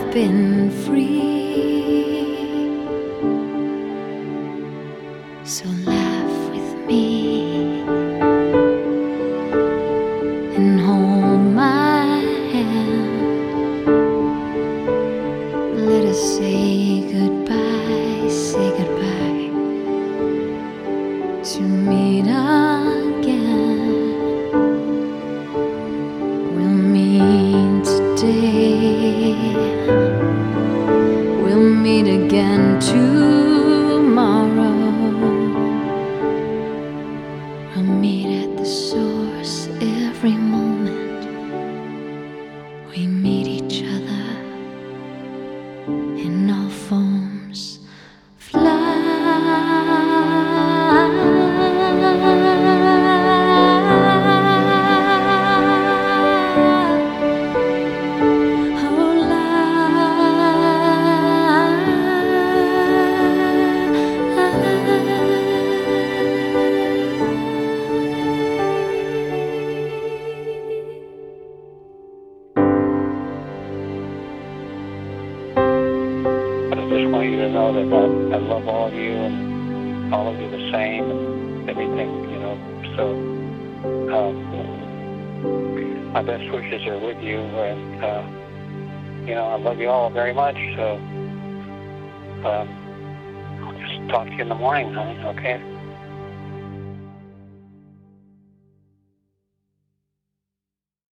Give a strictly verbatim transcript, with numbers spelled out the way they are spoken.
I've been free. So laugh with me and hold my hand. Let us say goodbye, say goodbye, to meet again. We'll meet today, we'll meet again tomorrow. We'll meet at the source every moment. We meet each other in all forms. I just want you to know that I, I love all of you and all of you the same and everything, you know. So um, my best wishes are with you, and uh, you know, I love you all very much. So um, I'll just talk to you in the morning, honey. Okay.